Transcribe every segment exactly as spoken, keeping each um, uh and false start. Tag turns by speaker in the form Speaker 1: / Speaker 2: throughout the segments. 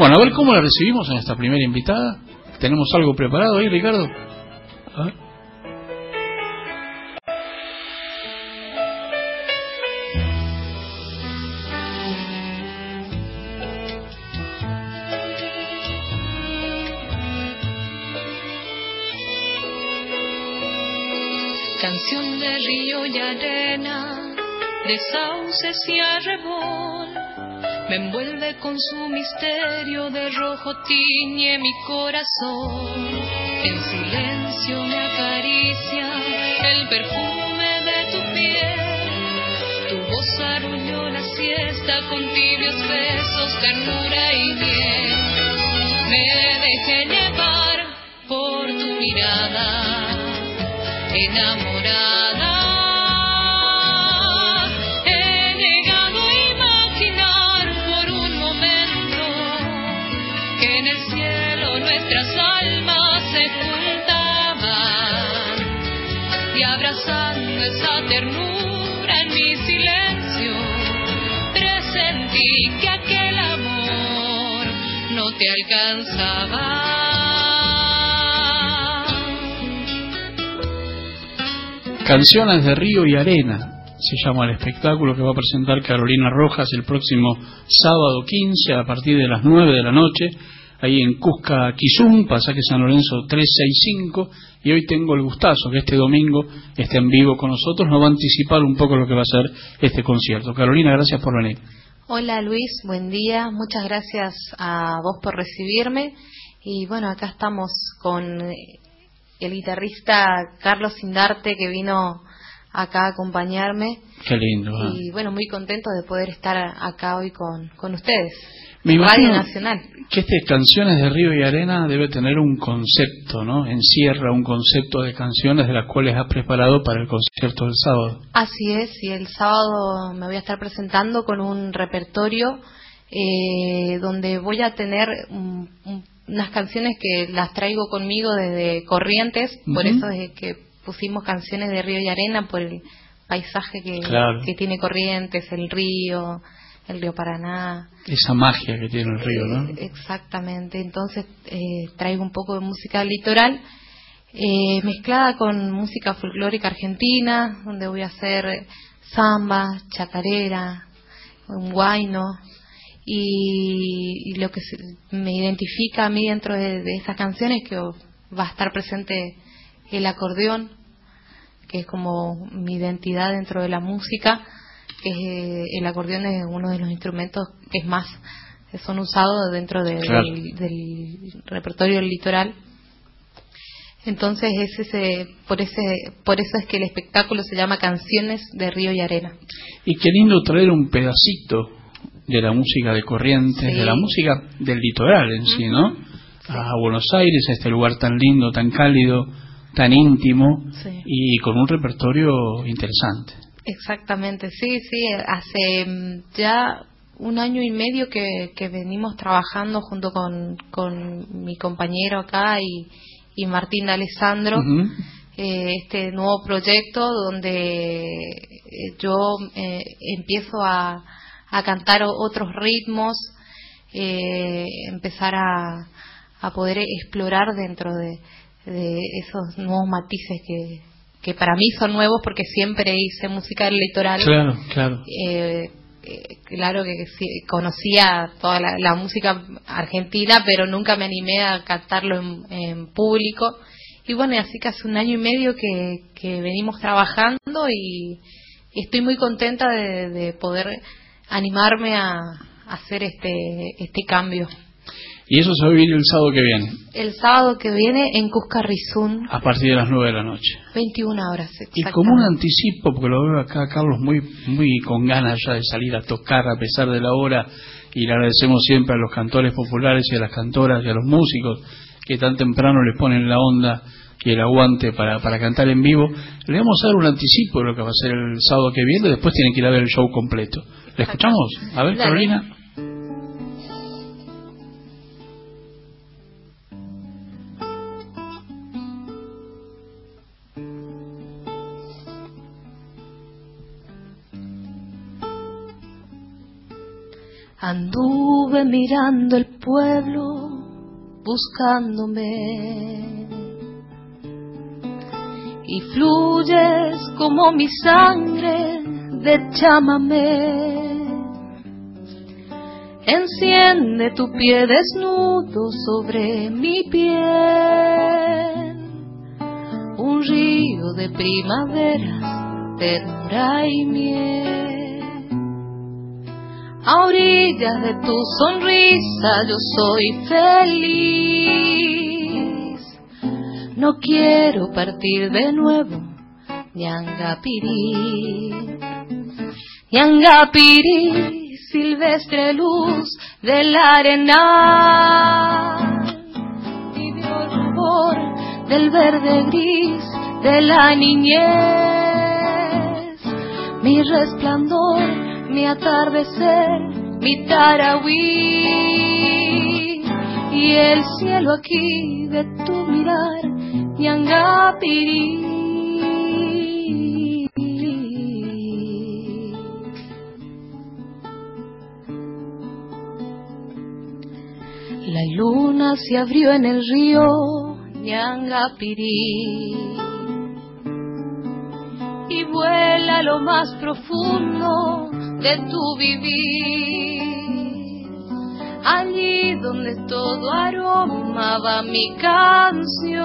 Speaker 1: Bueno, a ver cómo la recibimos en esta primera invitada. ¿Tenemos algo preparado ahí, Ricardo? A ver.
Speaker 2: Canción de río y arena, de sauces y arrebol, me envuelve con su misterio, de rojo tiñe mi corazón. En silencio me acaricia el perfume de tu piel, tu voz arrulló la siesta con tibios besos, ternura y miel. Me dejé llevar por tu mirada enamorada, he llegado a imaginar por un momento que en el cielo nuestras almas se juntaban, y abrazando esa ternura en mi silencio presentí que aquel amor no te alcanzaba.
Speaker 1: Canciones de río y arena se llama el espectáculo que va a presentar Carolina Rojas el próximo sábado quince a partir de las nueve de la noche, ahí en Cusca Quizum, pasaje San Lorenzo trescientos sesenta y cinco, y hoy tengo el gustazo que este domingo esté en vivo con nosotros, nos va a anticipar un poco lo que va a ser este concierto. Carolina, gracias por venir.
Speaker 3: Hola Luis, buen día, muchas gracias a vos por recibirme, y bueno, acá estamos con el guitarrista Carlos Sindarte, que vino acá a acompañarme.
Speaker 1: Qué lindo. ¿eh?
Speaker 3: Y bueno, muy contento de poder estar acá hoy con, con ustedes.
Speaker 1: Me
Speaker 3: Radio
Speaker 1: imagino
Speaker 3: Nacional.
Speaker 1: Que este Canciones de Río y Arena debe tener un concepto, ¿no? Encierra un concepto de canciones de las cuales has preparado para el concierto del sábado.
Speaker 3: Así es, y el sábado me voy a estar presentando con un repertorio eh, donde voy a tener un, un unas canciones que las traigo conmigo desde Corrientes, uh-huh. Por eso es que pusimos Canciones de Río y Arena, por el paisaje que,
Speaker 1: claro.
Speaker 3: que tiene Corrientes, el río, el río Paraná.
Speaker 1: Esa magia que tiene el río, ¿no?
Speaker 3: Eh, exactamente, entonces eh, traigo un poco de música litoral, eh, mezclada con música folclórica argentina, donde voy a hacer samba, chacarera, un huayno. Y, y lo que se, me identifica a mí dentro de, de esas canciones, que va a estar presente el acordeón, que es como mi identidad dentro de la música, que es, eh, el acordeón es uno de los instrumentos que es más son usados dentro de, claro. del, del repertorio del litoral. Entonces es ese, por ese, por eso es que el espectáculo se llama Canciones de Río y Arena.
Speaker 1: Y qué lindo traer un pedacito de la música de Corrientes, sí. De la música del litoral en sí, ¿no? Sí. A Buenos Aires, a este lugar tan lindo, tan cálido, tan íntimo, sí. Y con un repertorio interesante.
Speaker 3: Exactamente, sí, sí. Hace ya un año y medio que, que venimos trabajando junto con, con mi compañero acá y, y Martín de Alessandro, uh-huh. eh, este nuevo proyecto donde yo eh, empiezo a a cantar otros ritmos, eh, empezar a, a poder explorar dentro de, de esos nuevos matices que, que para mí son nuevos, porque siempre hice música del litoral.
Speaker 1: Claro, claro.
Speaker 3: Eh, eh, claro que sí, conocía toda la, la música argentina, pero nunca me animé a cantarlo en, en público. Y bueno, así que hace un año y medio que, que venimos trabajando y, y estoy muy contenta de, de poder animarme a, a hacer este este cambio.
Speaker 1: Y eso se va a vivir el sábado que viene.
Speaker 3: El sábado que viene en Cusca Rizún.
Speaker 1: A partir de las nueve de la noche.
Speaker 3: veintiuna horas, exactamente.
Speaker 1: Y como un anticipo, porque lo veo acá, Carlos, muy muy con ganas ya de salir a tocar a pesar de la hora, y le agradecemos siempre a los cantores populares y a las cantoras y a los músicos que tan temprano les ponen la onda y el aguante para, para cantar en vivo. Le vamos a dar un anticipo de lo que va a ser el sábado que viene, después tienen que ir a ver el show completo. ¿Le escuchamos? A ver, dale. Carolina.
Speaker 2: Anduve mirando el
Speaker 3: pueblo buscándome y fluyes como mi sangre de chamamé. Enciende tu pie desnudo sobre mi piel, un río de primaveras, ternura y miel. A orillas de tu sonrisa yo soy feliz. No quiero partir de nuevo, Ñangapirí. Ñangapirí, silvestre luz del arenal, tibio rubor del verde gris de la niñez, mi resplandor, mi atardecer, mi tarahui, y el cielo aquí de tu mirar, Ñangapirí. La luna se abrió en el río Ñangapirí y vuela a lo más profundo de tu vivir, allí donde todo aromaba mi canción,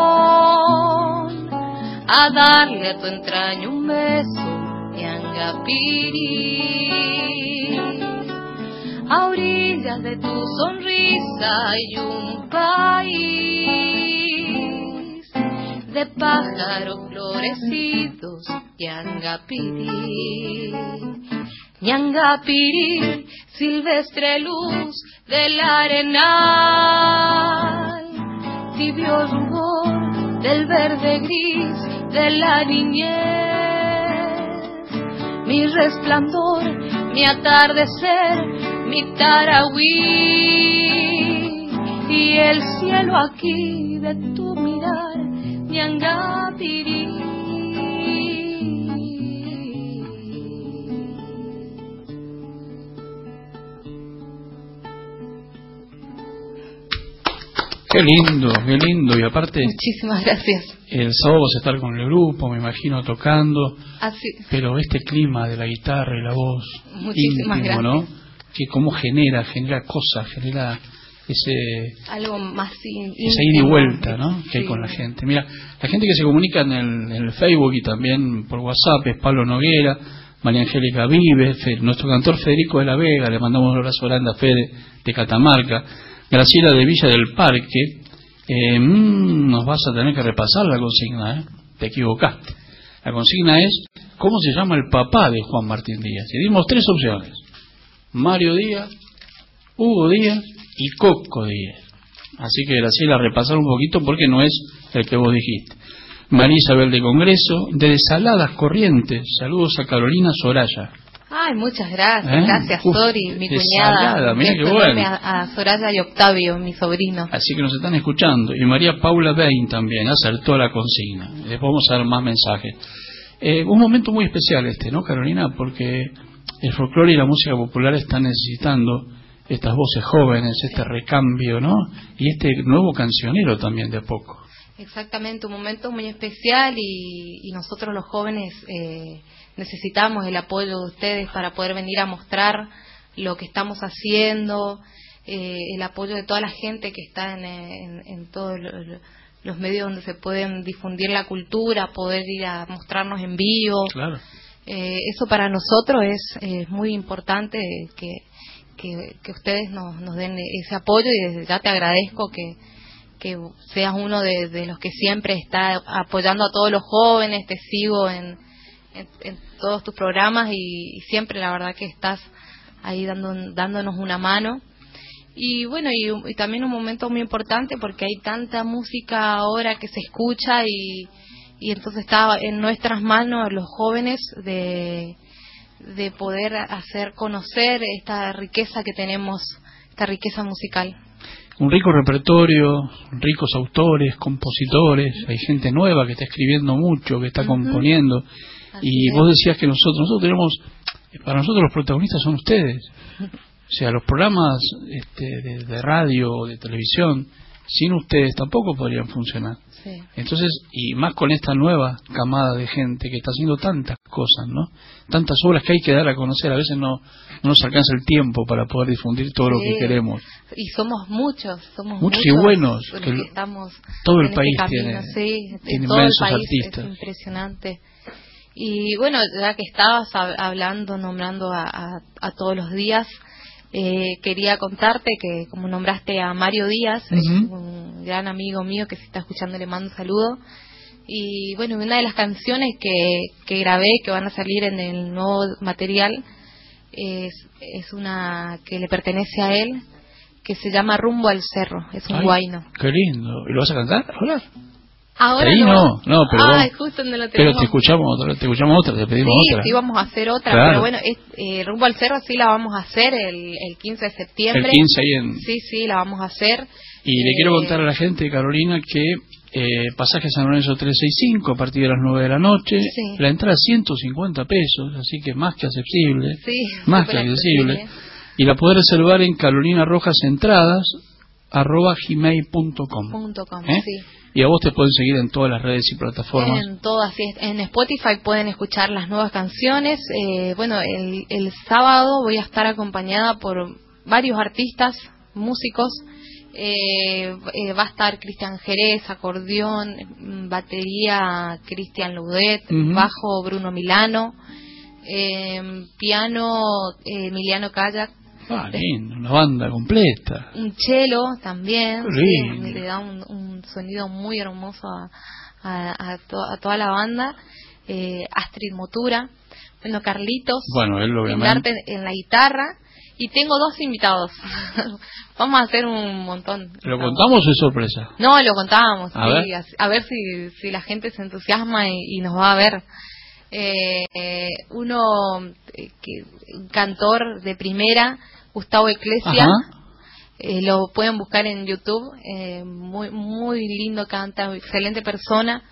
Speaker 3: a darle a tu entraña un beso, Ñangapirí. A orillas de tu sonrisa hay un país de pájaros florecidos, Ñangapirí. Ñangapirí, silvestre luz del arenal, tibio rubor del verde gris de la niñez, mi resplandor, mi atardecer, mi tarahui, y el cielo aquí de tu mirar, Ñangapirí.
Speaker 1: Qué lindo, qué lindo, y aparte...
Speaker 3: Muchísimas gracias.
Speaker 1: El sábado vas a estar con el grupo, me imagino, tocando,
Speaker 3: Así.
Speaker 1: Pero este clima de la guitarra y la voz,
Speaker 3: Muchísimas
Speaker 1: íntimo,
Speaker 3: gracias.
Speaker 1: ¿no? Que cómo genera, genera cosas, genera ese...
Speaker 3: Algo más íntimo.
Speaker 1: Esa ida y vuelta, ¿no? Que hay
Speaker 3: Sí.
Speaker 1: con la gente. Mira, la gente que se comunica en el, en el Facebook y también por WhatsApp es Pablo Noguera, María Angélica Vives, Fe, nuestro cantor Federico de la Vega, le mandamos un abrazo grande a Fede de Catamarca, Graciela de Villa del Parque. Eh, mmm, nos vas a tener que repasar la consigna, ¿eh? Te equivocaste. La consigna es, ¿cómo se llama el papá de Juan Martín Díaz? Y dimos tres opciones: Mario Díaz, Hugo Díaz y Coco Díaz. Así que Graciela, repasar un poquito porque no es el que vos dijiste. María Isabel de Congreso, de Saladas Corrientes, saludos a Carolina Soraya.
Speaker 3: Ay, muchas gracias,
Speaker 1: ¿Eh?
Speaker 3: gracias
Speaker 1: Uf,
Speaker 3: Sori, mi
Speaker 1: de
Speaker 3: cuñada.
Speaker 1: Salada, mirá
Speaker 3: Beso
Speaker 1: qué bueno.
Speaker 3: enorme a, a Soraya y Octavio, mi sobrino.
Speaker 1: Así que nos están escuchando. Y María Paula Bain también acertó la consigna. Les vamos a dar más mensajes. Eh, un momento muy especial este, ¿no, Carolina? Porque el folclore y la música popular están necesitando estas voces jóvenes, este recambio, ¿no? Y este nuevo cancionero también de a poco.
Speaker 3: Exactamente, un momento muy especial y, y nosotros los jóvenes eh, necesitamos el apoyo de ustedes para poder venir a mostrar lo que estamos haciendo, eh, el apoyo de toda la gente que está en, en, en todos los medios donde se pueden difundir la cultura, poder ir a mostrarnos en vivo.
Speaker 1: Claro.
Speaker 3: Eh, eso para nosotros es eh, muy importante que, que, que ustedes nos, nos den ese apoyo, y desde ya te agradezco que que seas uno de, de los que siempre está apoyando a todos los jóvenes. Te sigo en, en, en todos tus programas y, y siempre la verdad que estás ahí dando, dándonos una mano. Y bueno, y, y también un momento muy importante porque hay tanta música ahora que se escucha y, y entonces está en nuestras manos los jóvenes de, de poder hacer conocer esta riqueza que tenemos, esta riqueza musical.
Speaker 1: Un rico repertorio, ricos autores, compositores, hay gente nueva que está escribiendo mucho, que está uh-huh. componiendo.
Speaker 3: Así
Speaker 1: y
Speaker 3: es.
Speaker 1: Vos decías que nosotros, nosotros tenemos, para nosotros los protagonistas son ustedes. O sea, los programas este, de, de radio o de televisión, sin ustedes tampoco podrían funcionar.
Speaker 3: Sí.
Speaker 1: Entonces, y más con esta nueva camada de gente que está haciendo tantas cosas, ¿no? Tantas obras que hay que dar a conocer. A veces no, no nos alcanza el tiempo para poder difundir todo
Speaker 3: Sí.
Speaker 1: lo que queremos.
Speaker 3: Y somos muchos, somos
Speaker 1: Muchos
Speaker 3: muchos,
Speaker 1: y buenos,
Speaker 3: los
Speaker 1: que
Speaker 3: que estamos
Speaker 1: todo el
Speaker 3: en
Speaker 1: país
Speaker 3: este camino,
Speaker 1: tiene,
Speaker 3: sí,
Speaker 1: tiene
Speaker 3: en todo el
Speaker 1: inmensos
Speaker 3: país
Speaker 1: artistas.
Speaker 3: es impresionante. Y bueno, ya que estabas hab- hablando, nombrando a, a, a todos los días, eh, quería contarte que como nombraste a Mario Díaz, es
Speaker 1: Ujú.
Speaker 3: un gran amigo mío que si está escuchando le mando un saludo. Y bueno, una de las canciones que, que grabé, que van a salir en el nuevo material, es, es una que le pertenece a él, que se llama Rumbo al Cerro, es un
Speaker 1: Ay,
Speaker 3: guayno.
Speaker 1: qué lindo. ¿Y lo vas a cantar? Hola.
Speaker 3: Ahora
Speaker 1: Ahí no, no, pero
Speaker 3: ah,
Speaker 1: vamos-
Speaker 3: justo donde lo
Speaker 1: Pero
Speaker 3: tenemos.
Speaker 1: te escuchamos otra, te escuchamos otra, te pedimos
Speaker 3: Sí,
Speaker 1: otra.
Speaker 3: sí, vamos a hacer otra,
Speaker 1: Claro.
Speaker 3: pero bueno, es, eh, Rumbo al Cerro sí la vamos a hacer el, el quince de septiembre.
Speaker 1: El quince ahí en...
Speaker 3: Sí, sí, la vamos a hacer.
Speaker 1: Y le
Speaker 3: Eh,
Speaker 1: quiero contar a la gente, Carolina, que eh, pasaje San Lorenzo trescientos sesenta y cinco a partir de las nueve de la noche.
Speaker 3: Sí.
Speaker 1: La entrada ciento cincuenta pesos, así que más que accesible.
Speaker 3: Sí,
Speaker 1: más que
Speaker 3: súper
Speaker 1: accesible.
Speaker 3: accesible.
Speaker 1: Y la podés reservar en Carolina Rojas Entradas arroba gmail punto com.
Speaker 3: Punto com,
Speaker 1: ¿Eh?
Speaker 3: sí.
Speaker 1: Y a vos te pueden seguir en todas las redes y plataformas.
Speaker 3: En todas, sí, en Spotify pueden escuchar las nuevas canciones. Eh, bueno, el, el sábado voy a estar acompañada por varios artistas, músicos. Eh, eh, va a estar Cristian Jerez, acordeón, mm, batería Cristian Ludet,
Speaker 1: Ujú.
Speaker 3: bajo Bruno Milano, eh, piano eh, Emiliano Kayak,
Speaker 1: Ah, lindo, una banda completa.
Speaker 3: un cello también,
Speaker 1: Qué
Speaker 3: sí,
Speaker 1: lindo.
Speaker 3: le da un, un sonido muy hermoso a, a, a, to- a toda la banda. eh, Astrid Motura, bueno, Carlitos,
Speaker 1: Bueno, él
Speaker 3: en,
Speaker 1: obviamente.
Speaker 3: arte- en la guitarra, y tengo dos invitados. Vamos a hacer un montón.
Speaker 1: ¿Lo contamos o es sorpresa?
Speaker 3: No, lo contábamos,
Speaker 1: A
Speaker 3: sí,
Speaker 1: ver.
Speaker 3: así- a ver si, si la gente se entusiasma y, y nos va a ver. Eh, eh, uno, eh, que, un cantor de primera, Gustavo Eclesia,
Speaker 1: Ajá.
Speaker 3: eh, lo pueden buscar en YouTube, eh, muy muy lindo canta, excelente persona.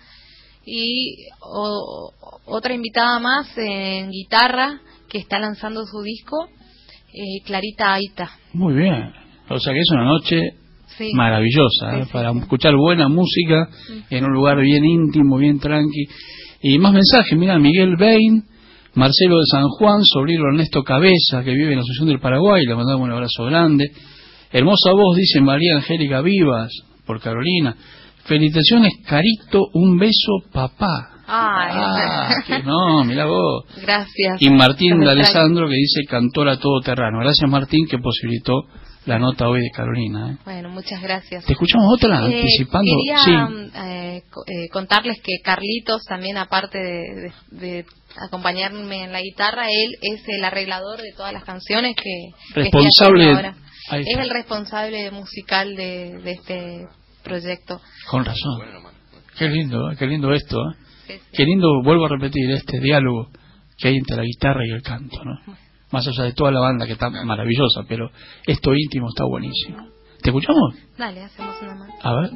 Speaker 3: Y o- otra invitada más en guitarra que está lanzando su disco, eh, Clarita Aita.
Speaker 1: Muy bien. O sea que es una noche
Speaker 3: Sí.
Speaker 1: maravillosa, ¿eh?
Speaker 3: Sí, sí,
Speaker 1: Para
Speaker 3: sí.
Speaker 1: escuchar buena música
Speaker 3: Sí.
Speaker 1: en un lugar bien íntimo, bien tranqui. Y más mensajes, mira, Miguel Bain, Marcelo de San Juan, sobrino Ernesto Cabeza, que vive en la Asunción del Paraguay, le mandamos un abrazo grande. Hermosa voz, dice María Angélica Vivas, por Carolina. Felicitaciones, Carito, un beso, papá.
Speaker 3: Ay,
Speaker 1: Ah, que no, mira vos.
Speaker 3: gracias.
Speaker 1: Y Martín
Speaker 3: Los
Speaker 1: de
Speaker 3: extraño.
Speaker 1: Alessandro, que dice cantora todoterreno. Gracias, Martín, que posibilitó la nota hoy de Carolina. ¿eh?
Speaker 3: Bueno, muchas gracias.
Speaker 1: ¿Te escuchamos otra?
Speaker 3: Eh,
Speaker 1: Anticipando.
Speaker 3: quería
Speaker 1: Sí.
Speaker 3: eh, co- eh, contarles que Carlitos también, aparte de, de- de acompañarme en la guitarra, él es el arreglador de todas las canciones que, que estoy
Speaker 1: Responsable.
Speaker 3: haciendo ahora.
Speaker 1: Ahí
Speaker 3: Es
Speaker 1: está.
Speaker 3: el responsable musical de, de este proyecto.
Speaker 1: Con razón. Qué lindo, ¿eh? Qué lindo esto. ¿eh?
Speaker 3: Sí, sí.
Speaker 1: Qué lindo, vuelvo a repetir, este diálogo que hay entre la guitarra y el canto, ¿no? Más allá de toda la banda que está maravillosa, pero esto íntimo está buenísimo. ¿Te escuchamos?
Speaker 3: Dale, hacemos una más.
Speaker 1: A ver.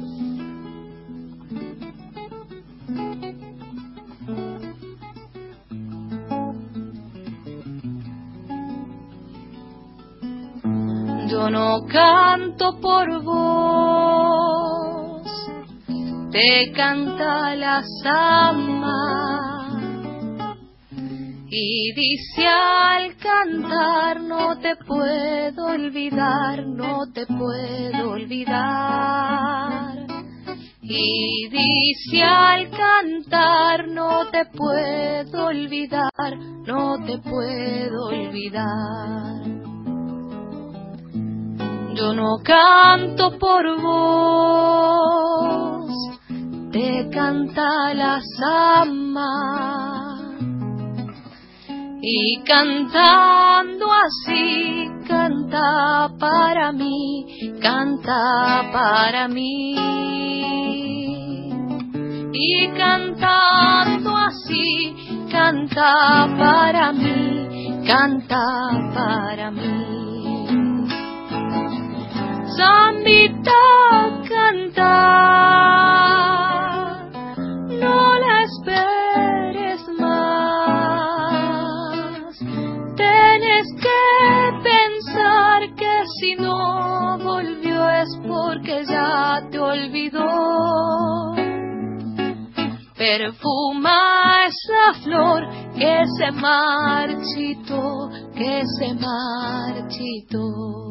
Speaker 3: Yo no canto por vos, te canta la samba. Y dice al cantar, no te puedo olvidar, no te puedo olvidar. Y dice al cantar, no te puedo olvidar, no te puedo olvidar. Yo no canto por vos, te canta la samba. Y cantando así, canta para mí, canta para mí. Y cantando así, canta para mí, canta para mí. Zambita, canta, no la esperes más. Tienes que pensar
Speaker 2: porque ya te olvidó. Perfuma esa flor que se marchitó, que se marchitó.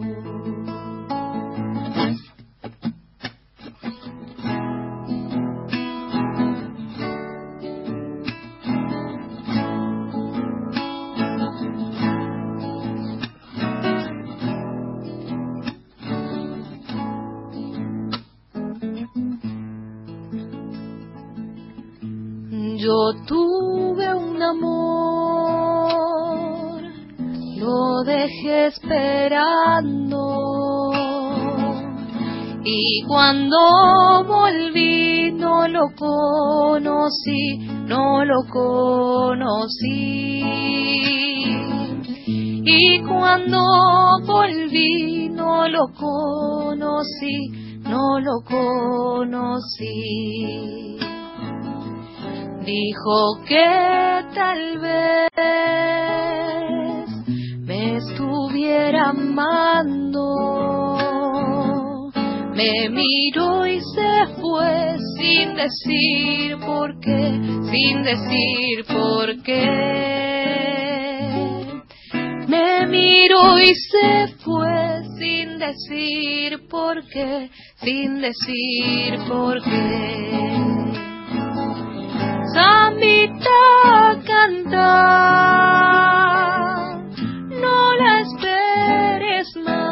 Speaker 2: Yo tuve un amor, lo dejé esperando, y cuando volví no lo conocí, no lo conocí. Y cuando volví no lo conocí, no lo conocí. Dijo que tal vez me estuviera amando. Me miró y se fue sin decir por qué, sin decir por qué. Me miró y se fue sin decir por qué, sin decir por qué. Zambita canta, no la esperes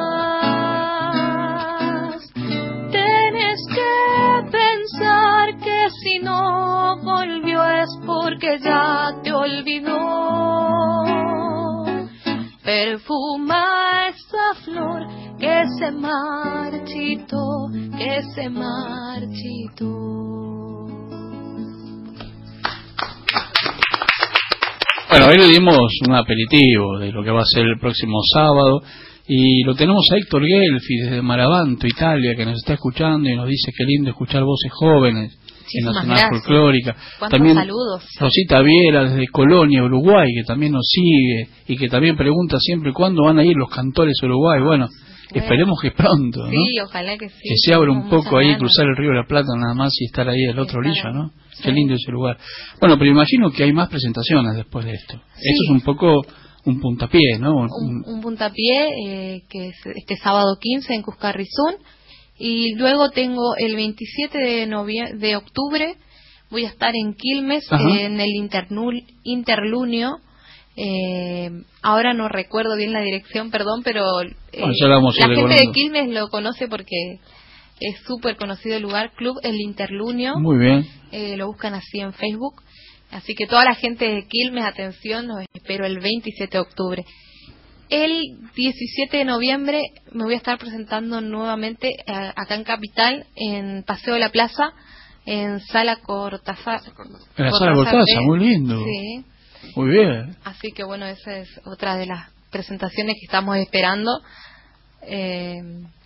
Speaker 2: más. Tienes que pensar que si no volvió es porque ya te olvidó. Perfuma esa flor que se marchitó, que se marchitó.
Speaker 1: Bueno, hoy le dimos un aperitivo de lo que va a ser el próximo sábado y lo tenemos a Héctor Gelfi desde Maravanto, Italia, que nos está escuchando y nos dice que lindo escuchar voces jóvenes en Nacional
Speaker 3: gracias.
Speaker 1: Folclórica.
Speaker 3: También saludos.
Speaker 1: Rosita Viera desde Colonia, Uruguay, que también nos sigue y que también pregunta siempre cuándo van a ir los cantores a Uruguay. Bueno, bueno, esperemos que pronto, ¿no?
Speaker 3: Sí, ojalá que sí.
Speaker 1: Que se abra un poco ahí,
Speaker 3: ganas.
Speaker 1: cruzar el río de la Plata nada más y estar ahí del otro orilla, ¿no?
Speaker 3: Sí.
Speaker 1: Qué lindo ese lugar. Bueno, pero imagino que hay más presentaciones después de esto.
Speaker 3: Sí.
Speaker 1: Esto es un poco un puntapié, ¿no?
Speaker 3: Un, un puntapié eh, que es este sábado quince en Cuscarrizún. Y luego tengo el veintisiete de, novie- de octubre, voy a estar en Quilmes, eh, en el Internul- Interlunio. Eh, ahora no recuerdo bien la dirección, perdón, pero eh,
Speaker 1: bueno, ya la, vamos
Speaker 3: la
Speaker 1: a ir
Speaker 3: gente
Speaker 1: recordando.
Speaker 3: de Quilmes lo conoce porque es súper conocido el lugar, Club El Interlunio.
Speaker 1: Muy bien.
Speaker 3: Eh, lo buscan así en Facebook. Así que toda la gente de Quilmes, atención, los espero el veintisiete de octubre. El diecisiete de noviembre me voy a estar presentando nuevamente eh, acá en Capital, en Paseo de la Plaza, en Sala Cortázar.
Speaker 1: En la Sala Cortázar, muy lindo.
Speaker 3: Sí.
Speaker 1: Muy bien.
Speaker 3: Así que bueno, esa es otra de las presentaciones que estamos esperando. Eh,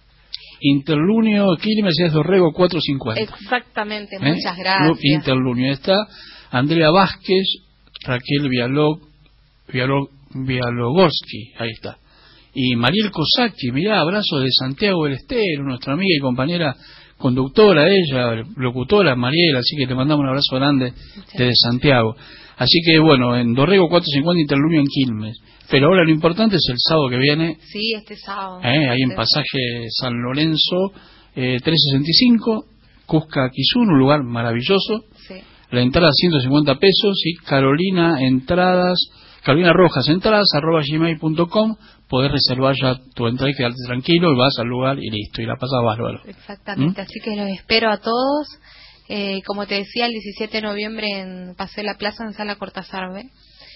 Speaker 1: Interlunio, Quilmes es Dorrego cuatrocientos cincuenta.
Speaker 3: exactamente,
Speaker 1: ¿Eh?
Speaker 3: muchas gracias.
Speaker 1: Club Interlunio. Está Andrea Vázquez, Raquel Vialog, Vialog, Vialogorski, ahí está. Y Mariel Kosaki, mirá, abrazo de Santiago del Estero, nuestra amiga y compañera conductora, ella, locutora, Mariel, así que te mandamos un abrazo grande desde Santiago. Así que bueno, en Dorrego cuatrocientos cincuenta, Interlunio en Quilmes. Pero ahora lo importante es el sábado que viene.
Speaker 3: Sí, este sábado.
Speaker 1: Eh, ahí en Pasaje San Lorenzo, eh, trescientos sesenta y cinco, Cusca Quizún, un lugar maravilloso.
Speaker 3: Sí.
Speaker 1: La entrada ciento cincuenta pesos y Carolina Entradas, Carolina Rojas Entradas, arroba gmail punto com. Podés reservar ya tu entrada y quedarte tranquilo y vas al lugar y listo, y la pasas bárbaro.
Speaker 3: Exactamente,
Speaker 1: ¿Mm?
Speaker 3: así que los espero a todos. Eh, como te decía, el diecisiete de noviembre en Paseo de la Plaza, en Sala Cortázar B.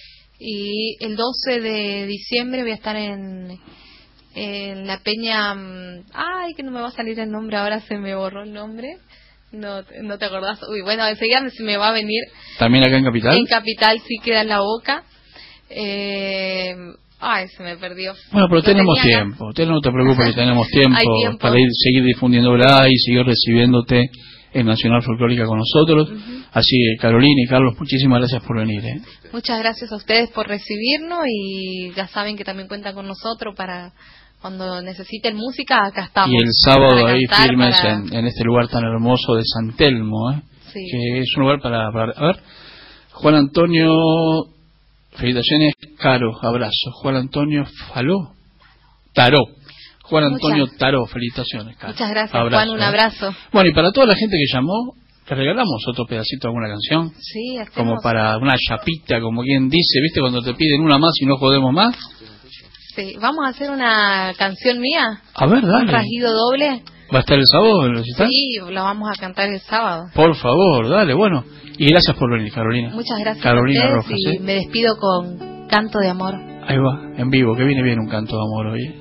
Speaker 3: Y el doce de diciembre voy a estar en, en la Peña. Ay, que no me va a salir el nombre, ahora se me borró el nombre. No, no te acordás. Uy, bueno, enseguida se me va a venir.
Speaker 1: ¿También acá en Capital?
Speaker 3: En Capital sí queda en La Boca. Eh, ay, se me perdió.
Speaker 1: Bueno, pero
Speaker 3: Lo
Speaker 1: tenemos
Speaker 3: tenía acá.
Speaker 1: tiempo. Usted no te preocupes que tenemos tiempo,
Speaker 3: Hay tiempo.
Speaker 1: para ir seguir difundiéndola y seguir recibiéndote en Nacional Folclórica con nosotros. Uh-huh. Así que Carolina y Carlos, muchísimas gracias por venir. ¿eh?
Speaker 3: Muchas gracias a ustedes por recibirnos y ya saben que también cuentan con nosotros para cuando necesiten música, acá estamos.
Speaker 1: Y el sábado ahí
Speaker 3: cantar,
Speaker 1: firmes
Speaker 3: para...
Speaker 1: en, en este lugar tan hermoso de San Telmo, ¿eh?
Speaker 3: Sí.
Speaker 1: Que es un lugar para, para... A ver, Juan Antonio, felicitaciones, Caro, abrazo. Juan Antonio Faló, Taró. Juan Antonio
Speaker 3: Muchas.
Speaker 1: Taró, felicitaciones, Caro.
Speaker 3: Muchas gracias,
Speaker 1: abrazo,
Speaker 3: Juan, un abrazo.
Speaker 1: ¿eh? Bueno, y para toda la gente que llamó, ¿te regalamos otro pedacito de alguna canción?
Speaker 3: Sí, hacemos...
Speaker 1: Como para una chapita, como quien dice, ¿viste? Cuando te piden una más y no jodemos más.
Speaker 3: Sí, vamos a hacer una canción mía.
Speaker 1: A ver, dale.
Speaker 3: Un rasguido doble.
Speaker 1: ¿Va a estar el sábado en el recital?
Speaker 3: Sí, lo vamos a cantar el sábado.
Speaker 1: Por favor, dale, bueno. Y gracias por venir, Carolina.
Speaker 3: Muchas gracias
Speaker 1: Carolina
Speaker 3: a ustedes
Speaker 1: Rojas,
Speaker 3: y
Speaker 1: ¿eh?
Speaker 3: me despido con Canto de Amor.
Speaker 1: Ahí va, en vivo, que viene bien un canto de amor hoy, ¿eh?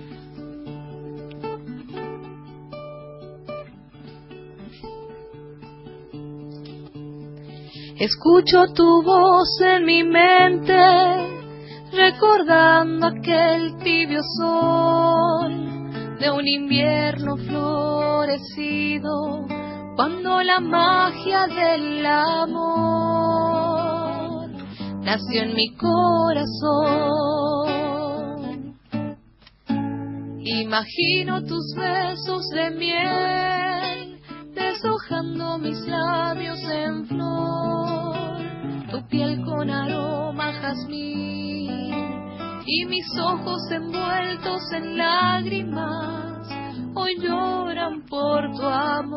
Speaker 2: Escucho tu voz en mi mente, recordando aquel tibio sol de un invierno florecido, cuando la magia del amor nació en mi corazón. Imagino tus besos de miel deshojando mis labios en flor, tu piel con aroma a jazmín y mis ojos envueltos en lágrimas hoy lloran por tu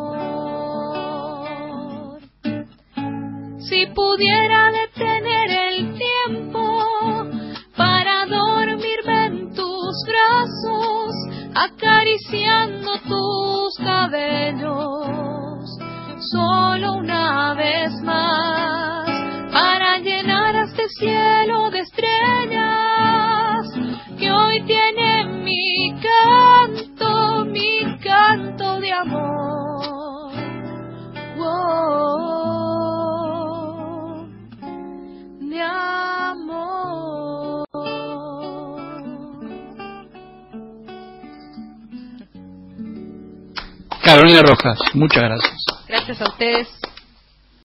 Speaker 2: amor. Si pudiera detener el tiempo para dormirme en tus brazos, acariciando tus cabellos, solo una vez más, para llenar este cielo de estrellas que hoy tiene mi canto, mi canto de amor. Wow, de amor.
Speaker 1: Carolina Rojas, muchas gracias.
Speaker 3: Gracias a ustedes.